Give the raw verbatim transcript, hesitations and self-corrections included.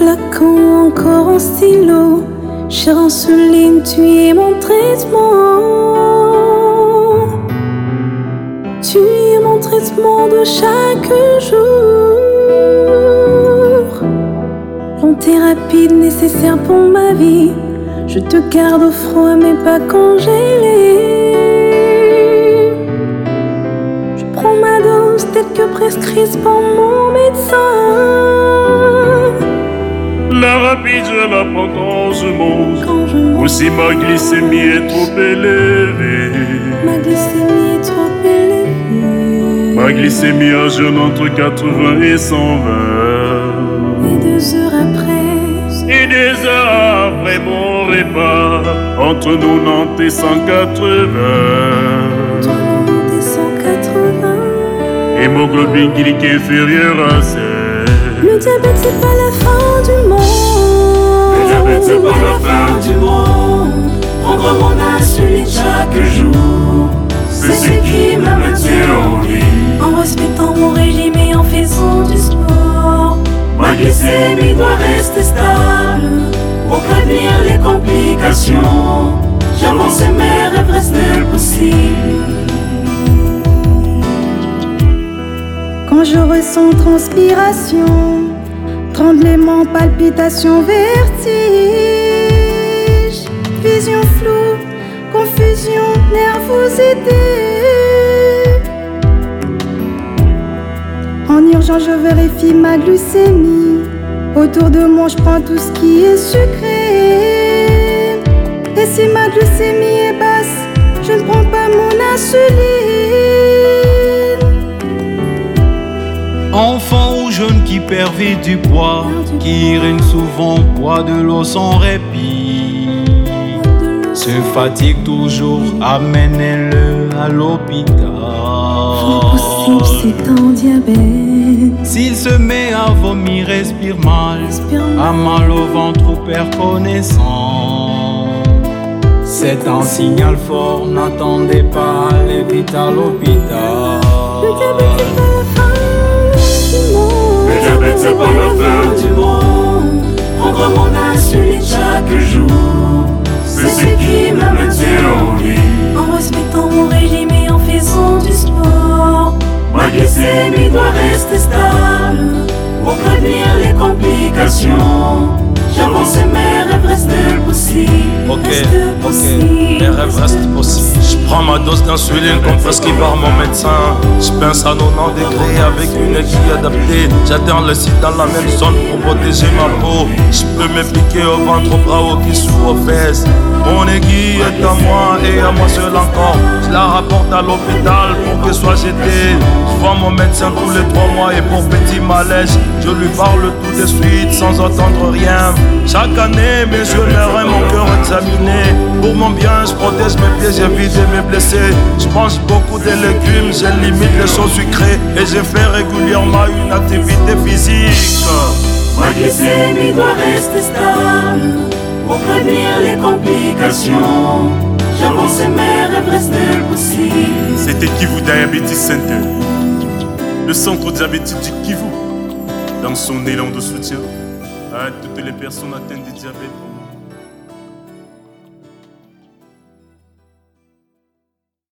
flacon, encore en stylo. Chère insuline, tu es mon traitement. Tu es mon traitement de chaque jour. Lente et rapide, nécessaire pour ma vie. Je te garde au froid mais pas congelé. Je prends ma dose telle que prescrite par mon médecin. La rapide, je la prends quand je mange. Quand je mange. Aussi ma glycémie est trop élevée. Ma glycémie est trop élevée. Ma glycémie a jeune entre quatre-vingts et cent vingt. Et deux heures après. Et deux heures après mon repas, entre quatre-vingt-dix et cent quatre-vingts. Entre quatre-vingt et cent quatre-vingts. Hémoglobine glycée inférieure à sept. Le diabète c'est pas la fin du monde. Le diabète c'est pas la fin du monde. Prendre mon insuline chaque jour, c'est ce qui me maintient en vie. En respectant mon régime et en faisant du sport. Ma glycémie doit rester stable pour prévenir les complications. J'avance et mes rêves restent possibles. Quand je ressens transpiration, tremblement, palpitation, vertige, vision floue, confusion, nervosité. En urgence, je vérifie ma glycémie. Autour de moi, je prends tout ce qui est sucré. Et si ma glycémie est basse, je ne prends pas mon insuline. Enfant ou jeune qui perd vite du poids, qui urine souvent, boit de l'eau sans répit, se fatigue toujours, amenez-le à l'hôpital. Possible, c'est un diabète. S'il se met à vomir, respire mal, a mal au ventre ou perd connaissance, c'est un signal fort, n'attendez pas, allez vite à l'hôpital. Le diabète c'est pas la fin du monde. Le diabète c'est pas la fin du monde. Prendre mon insuline chaque jour, c'est ce qui me maintient en vie. En respectant mon régime et en faisant du sport. Ma glycémie doit rester stable pour prévenir les complications. J'avance et mes rêves restent possibles. Ok, Reste ok, possible. mes rêves restent possibles. Je prends ma dose d'insuline comme prescrit par mon médecin. Je pince à quatre-vingt-dix degrés avec une aiguille adaptée. J'atteins le site dans la même zone pour protéger ma peau. Je peux me piquer au ventre, au bras, au cuisses ou aux fesses. Mon aiguille est à moi et à moi seul encore. Je la rapporte à l'hôpital pour que soit jetée. Je vois mon médecin tous les trois mois et pour petit malaise, je lui parle tout de suite sans entendre rien. Chaque année, mes yeux, mes reins, mon cœur examiné. Pour mon bien, je protège mes pieds, j'évite de me blesser. Je mange beaucoup de légumes, je limite les choses sucrées. Et je fais régulièrement une activité physique. Ma glycémie doit rester stable pour prévenir les complications. J'avance et mes rêves restent possibles. C'était Kivu Diabetes Center, le centre diabétique du Kivu, dans son élan de soutien à toutes les personnes atteintes de diabète.